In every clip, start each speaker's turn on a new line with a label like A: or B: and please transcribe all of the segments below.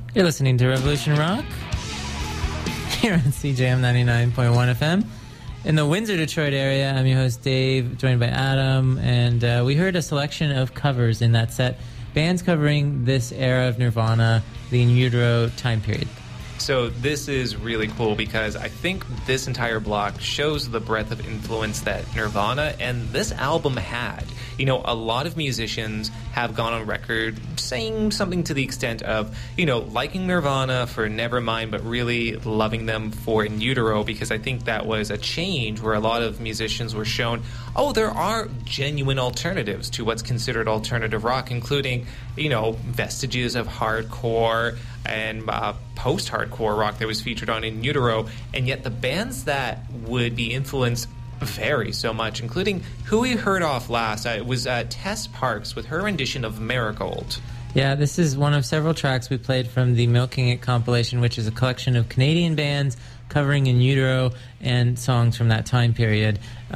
A: You're listening to Revolution Rock here on CJM 99.1 FM. In the Windsor, Detroit area, I'm your host, Dave, joined by Adam, and we heard a selection of covers in that set. Bands covering this era of Nirvana, the In Utero time period.
B: So this is really cool because I think this entire block shows the breadth of influence that Nirvana and this album had. You know, a lot of musicians have gone on record saying something to the extent of, you know, liking Nirvana for Nevermind, but really loving them for In Utero, because I think that was a change where a lot of musicians were shown, oh, there are genuine alternatives to what's considered alternative rock, including, you know, vestiges of hardcore and post-hardcore rock that was featured on In Utero, and yet the bands that would be influenced vary so much, including who we heard off last. It was Tess Parks with her rendition of Marigold.
A: Yeah, this is one of several tracks we played from the Milking It compilation, which is a collection of Canadian bands covering In Utero and songs from that time period.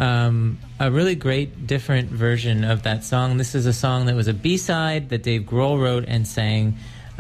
A: A really great, different version of that song. This is a song that was a B-side that Dave Grohl wrote and sang,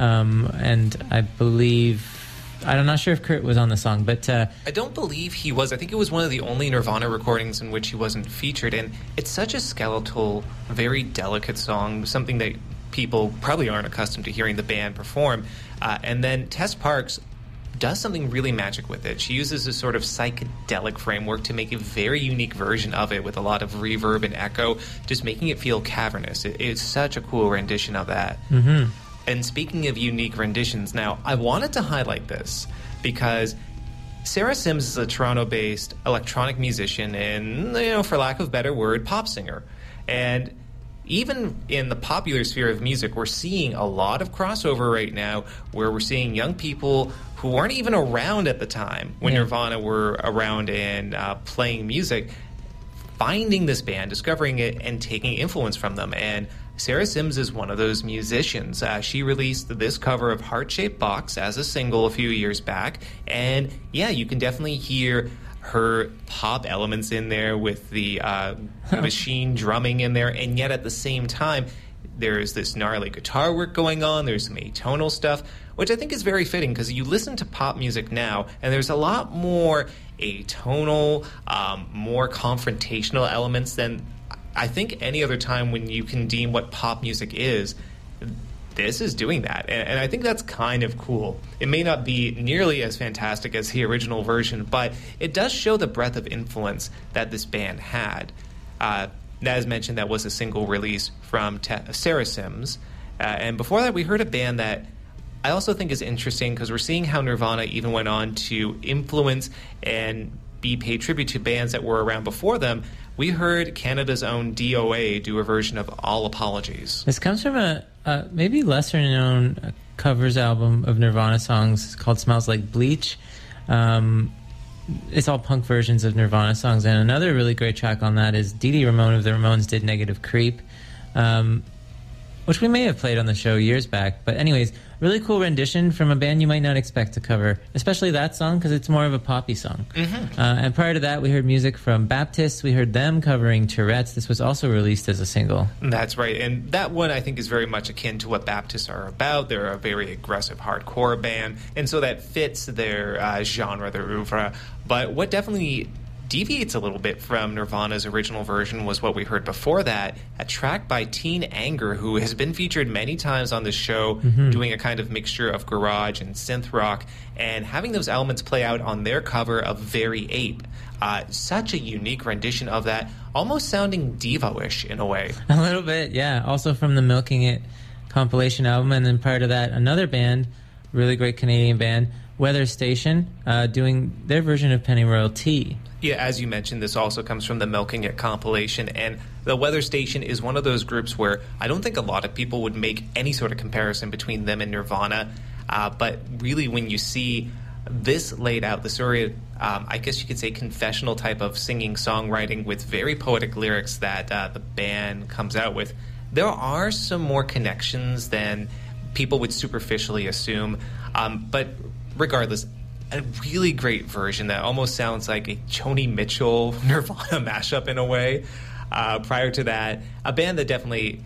A: and I believe... I'm not sure if Kurt was on the song, but...
B: I don't believe he was. I think it was one of the only Nirvana recordings in which he wasn't featured, and it's such a skeletal, very delicate song, something that people probably aren't accustomed to hearing the band perform. And then Tess Parks does something really magic with it. She uses a sort of psychedelic framework to make a very unique version of it with a lot of reverb and echo, just making it feel cavernous. It's such a cool rendition of that.
A: Mm-hmm.
B: And speaking of unique renditions, now, I wanted to highlight this because Sarah Sims is a Toronto-based electronic musician and, you know, for lack of a better word, pop singer. And even in the popular sphere of music, we're seeing a lot of crossover right now where we're seeing young people who weren't even around at the time when Nirvana were around and playing music, finding this band, discovering it, and taking influence from them. And Sarah Sims is one of those musicians. She released this cover of Heart-Shaped Box as a single a few years back. And yeah, you can definitely hear her pop elements in there with the machine drumming in there. And yet at the same time, there's this gnarly guitar work going on. There's some atonal stuff, which I think is very fitting because you listen to pop music now, and there's a lot more atonal, more confrontational elements than I think any other time when you can deem what pop music is. This is doing that, and I think that's kind of cool. It may not be nearly as fantastic as the original version, but it does show the breadth of influence that this band had. As mentioned, that was a single release from Sarah Sims, and before that we heard a band that I also think is interesting because we're seeing how Nirvana even went on to influence and be paid tribute to bands that were around before them. We heard Canada's own DOA do a version of All Apologies.
A: This comes from a maybe lesser-known covers album of Nirvana songs called Smells Like Bleach. It's all punk versions of Nirvana songs, and another really great track on that is Dee Dee Ramone of the Ramones did Negative Creep, which we may have played on the show years back. But anyways, really cool rendition from a band you might not expect to cover, especially that song because it's more of a poppy song.
B: Mm-hmm.
A: And prior to that, we heard music from Baptist. We heard them covering Tourette's. This was also released as a single.
B: That's right. And that one, I think, is very much akin to what Baptists are about. They're a very aggressive hardcore band, and so that fits their genre, their oeuvre. But what definitely deviates a little bit from Nirvana's original version was what we heard before that, a track by Teen Anger, who has been featured many times on this show, doing a kind of mixture of garage and synth rock, and having those elements play out on their cover of Very Ape. Such a unique rendition of that, almost sounding Devo-ish in a way.
A: A little bit, yeah. Also from the Milking It compilation album, and then prior to that, another band, really great Canadian band, Weather Station, doing their version of Pennyroyal Tea.
B: Yeah, as you mentioned, this also comes from the Milking It compilation, and the Weather Station is one of those groups where I don't think a lot of people would make any sort of comparison between them and Nirvana, but really when you see this laid out, the story, I guess you could say confessional type of singing, songwriting with very poetic lyrics that the band comes out with, there are some more connections than people would superficially assume, but regardless, a really great version that almost sounds like a Joni Mitchell Nirvana mashup in a way. Prior to that, a band that definitely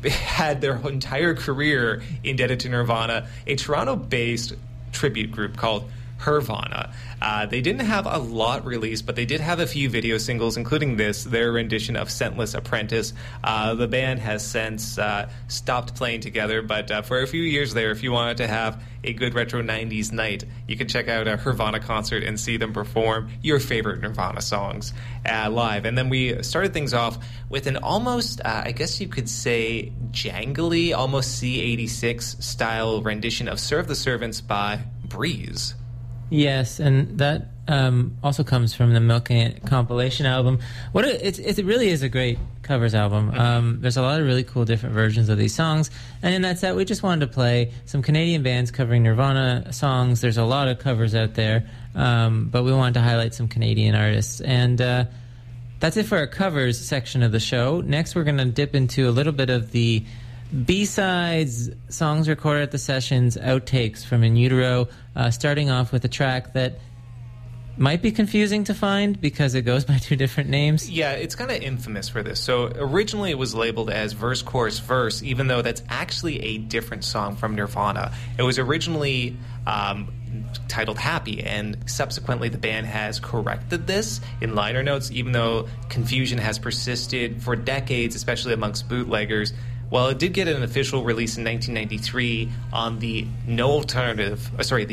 B: had their entire career indebted to Nirvana, a Toronto-based tribute group called Nirvana. They didn't have a lot released, but they did have a few video singles, including their rendition of Scentless Apprentice. The band has since stopped playing together, but for a few years there, if you wanted to have a good retro 90s night, you could check out a Nirvana concert and see them perform your favorite Nirvana songs live. And then we started things off with an almost, I guess you could say, jangly, almost C86 style rendition of Serve the Servants by Breeze.
A: Yes, and that also comes from the Milking It compilation album. It really is a great covers album. There's a lot of really cool different versions of these songs, and in that set we just wanted to play some Canadian bands covering Nirvana songs. There's a lot of covers out there, but we wanted to highlight some Canadian artists, and that's it for our covers section of the show. Next we're going to dip into a little bit of the B-sides, songs recorded at the sessions, outtakes from In Utero, starting off with a track that might be confusing to find because it goes by two different names.
B: Yeah, it's kind of infamous for this. So originally it was labeled as Verse, Chorus, Verse, even though that's actually a different song from Nirvana. It was originally titled Happy, and subsequently the band has corrected this in liner notes, even though confusion has persisted for decades, especially amongst bootleggers. Well, it did get an official release in 1993 on the No Alternative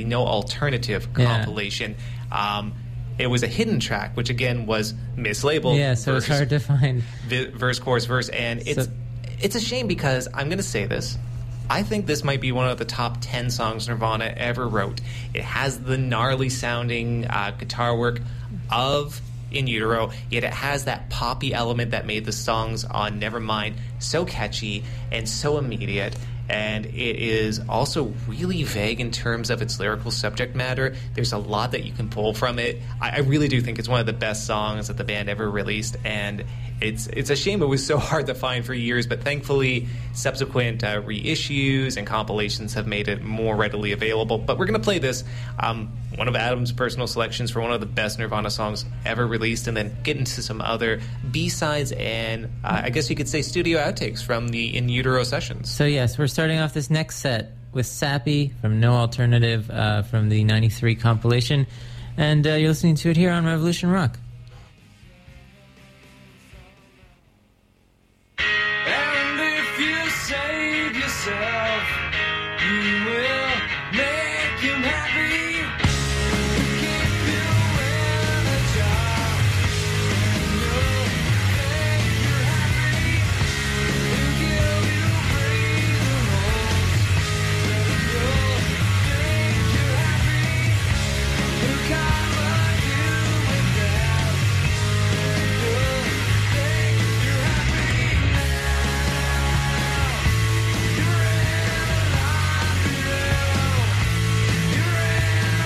B: compilation. It was a hidden track, which again was mislabeled.
A: Yeah, so it's hard to find.
B: Verse, chorus, verse, and it's a shame because I'm going to say this. I think this might be one of the top 10 songs Nirvana ever wrote. It has the gnarly sounding guitar work of In Utero, yet it has that poppy element that made the songs on Nevermind so catchy and so immediate. And it is also really vague in terms of its lyrical subject matter. There's a lot that you can pull from it. I really do think it's one of the best songs that the band ever released, and it's a shame it was so hard to find for years, but thankfully subsequent reissues and compilations have made it more readily available. But we're going to play this, one of Adam's personal selections for one of the best Nirvana songs ever released, and then get into some other B-sides and I guess you could say studio outtakes from the In Utero sessions.
A: So yes, we're starting off this next set with Sappy from No Alternative from the 93 compilation, and you're listening to it here on Revolution Rock.
C: And if you save yourself, you will make him happy. Keep you in a job, and you'll think you're happy. He'll give you breathing holes, and you'll think you're happy. He'll cover you with death, and you'll think you're happy now. You're in a life, you're in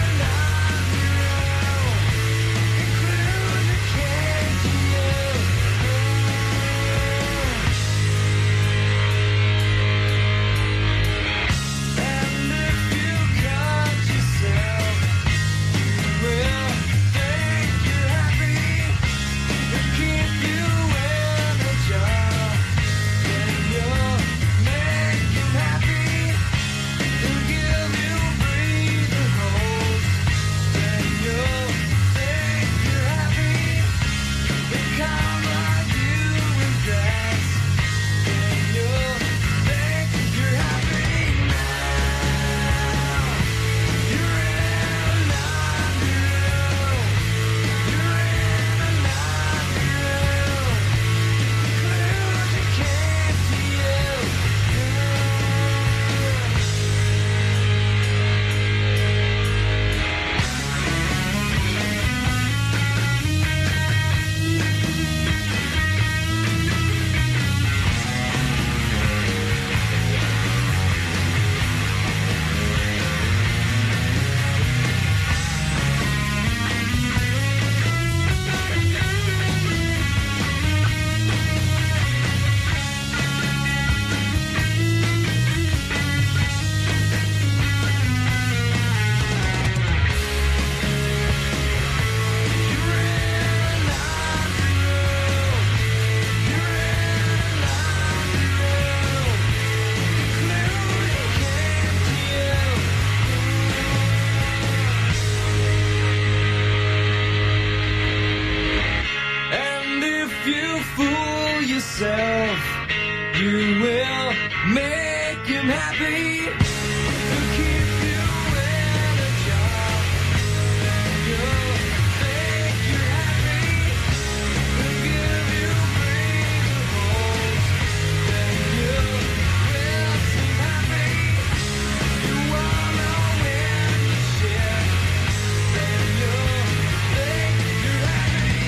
C: yourself, you will make him happy. To keep you in a job, then you'll think you're happy. To give you breathing holes, then you will seem happy. You wanna win the shit, then you'll think you're happy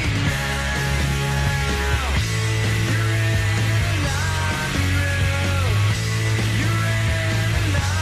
C: now. You're in an army room. You're in an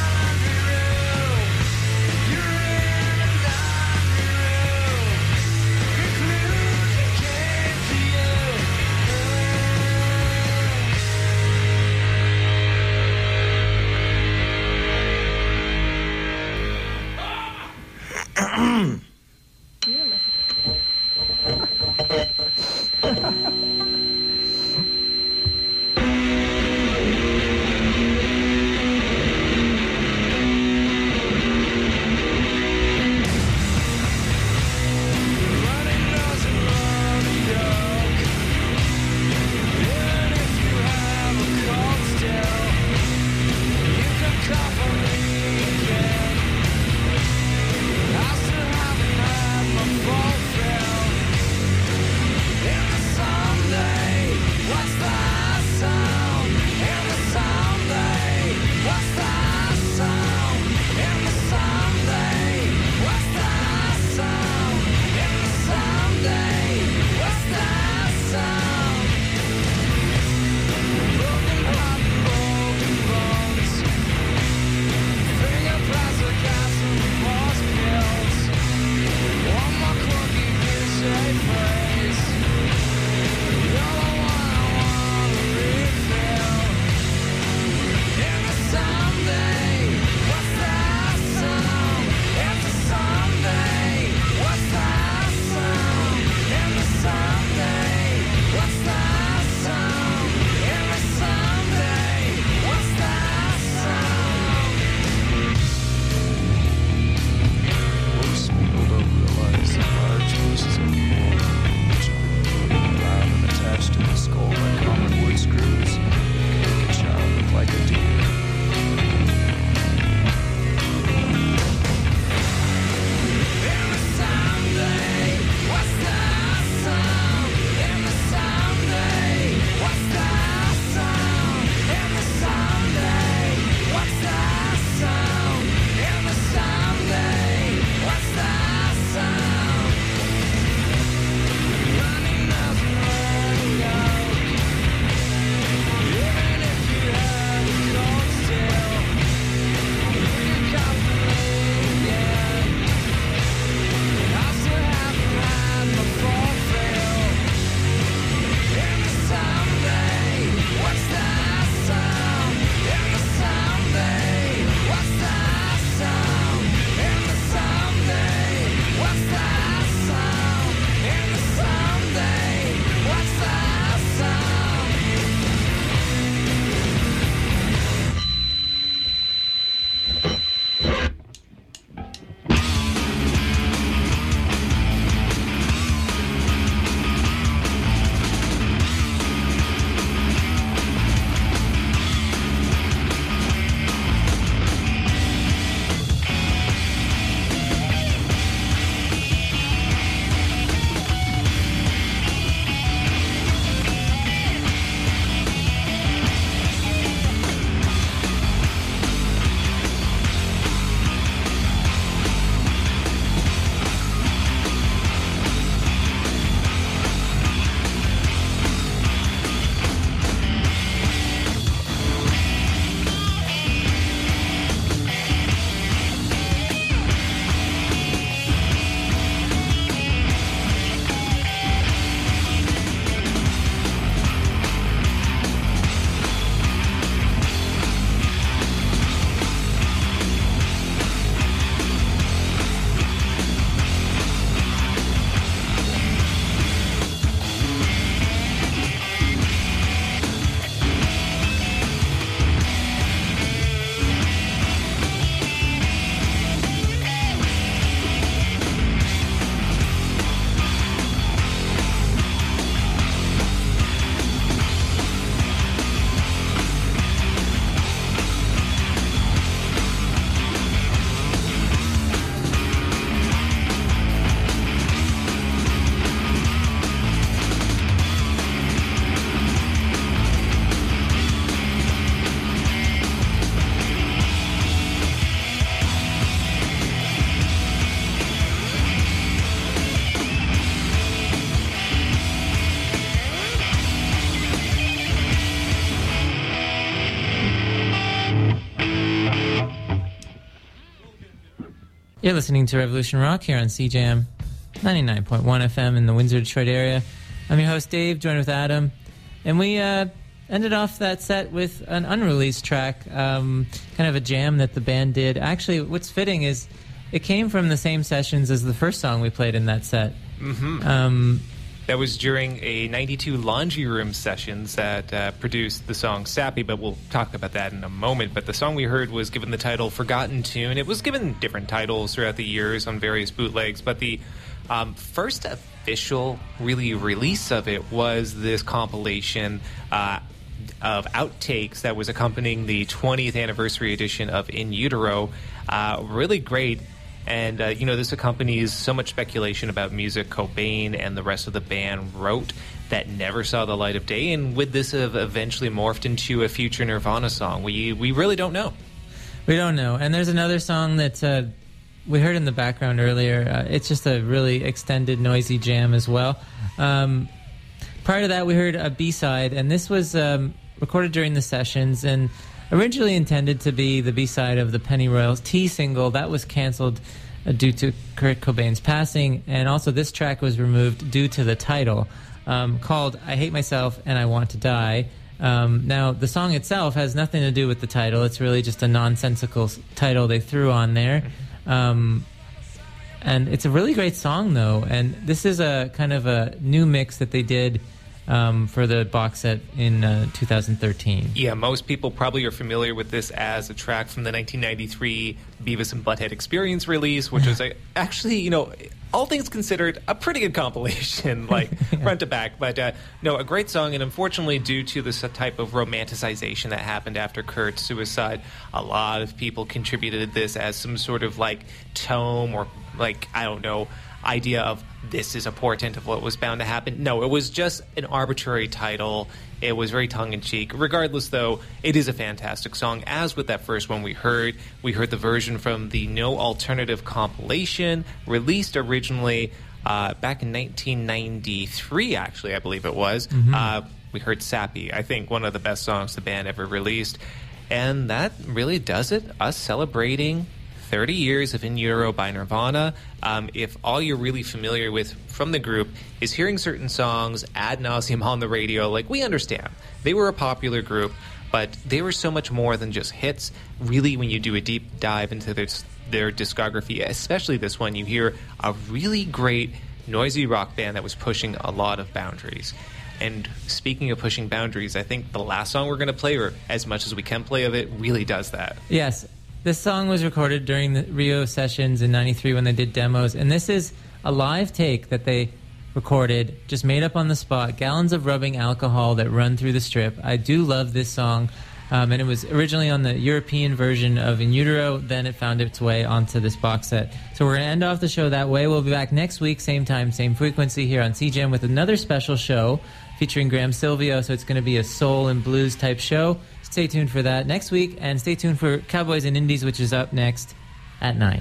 A: You're listening to Revolution Rock here on CJAM 99.1 FM in the Windsor, Detroit area. I'm your host, Dave, joined with Adam. And we ended off that set with an unreleased track, kind of a jam that the band did. Actually, what's fitting is it came from the same sessions as the first song we played in that set.
B: Mm-hmm. That was during a 92 Laundry Room sessions that produced the song Sappy, but we'll talk about that in a moment. But the song we heard was given the title Forgotten Tune. It was given different titles throughout the years on various bootlegs, but the first official really release of it was this compilation of outtakes that was accompanying the 20th anniversary edition of In Utero. Really great. And, this accompanies so much speculation about music Cobain and the rest of the band wrote that never saw the light of day. And would this have eventually morphed into a future Nirvana song? We really don't know.
A: We don't know. And there's another song that we heard in the background earlier. It's just a really extended, noisy jam as well. Prior to that, we heard a B-side, and this was recorded during the sessions and originally intended to be the B-side of the Pennyroyal Tea single. That was canceled due to Kurt Cobain's passing, and also this track was removed due to the title, called I Hate Myself and I Want to Die. Now, the song itself has nothing to do with the title. It's really just a nonsensical title they threw on there. And it's a really great song, though, and this is a kind of a new mix that they did for the box set in 2013.
B: Yeah, most people probably are familiar with this as a track from the 1993 Beavis and Butthead Experience release, which was actually, all things considered, a pretty good compilation, like front to back. But a great song, and unfortunately, due to this type of romanticization that happened after Kurt's suicide, a lot of people contributed this as some sort of tome or idea of this is a portent of what was bound to happen. No, it was just an arbitrary title. It was very tongue-in-cheek. Regardless, though, it is a fantastic song. As with that first one we heard the version from the No Alternative compilation, released originally back in 1993, actually, I believe it was. Mm-hmm. We heard Sappy, I think one of the best songs the band ever released. And that really does it, us celebrating 30 years of In Utero by Nirvana. If all you're really familiar with from the group is hearing certain songs ad nauseum on the radio, we understand. They were a popular group, but they were so much more than just hits. Really, when you do a deep dive into their discography, especially this one, you hear a really great noisy rock band that was pushing a lot of boundaries. And speaking of pushing boundaries, I think the last song we're going to play, or as much as we can play of it, really does that.
A: Yes. This song was recorded during the Rio sessions in 93 when they did demos, and this is a live take that they recorded, just made up on the spot, gallons of rubbing alcohol that run through the strip. I do love this song, and it was originally on the European version of In Utero, then it found its way onto this box set. So we're going to end off the show that way. We'll be back next week, same time, same frequency here on CJAM with another special show featuring Graham Silvio, so it's going to be a soul and blues type show. Stay tuned for that next week, and stay tuned for Cowboys and Indies, which is up next at 9.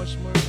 C: much more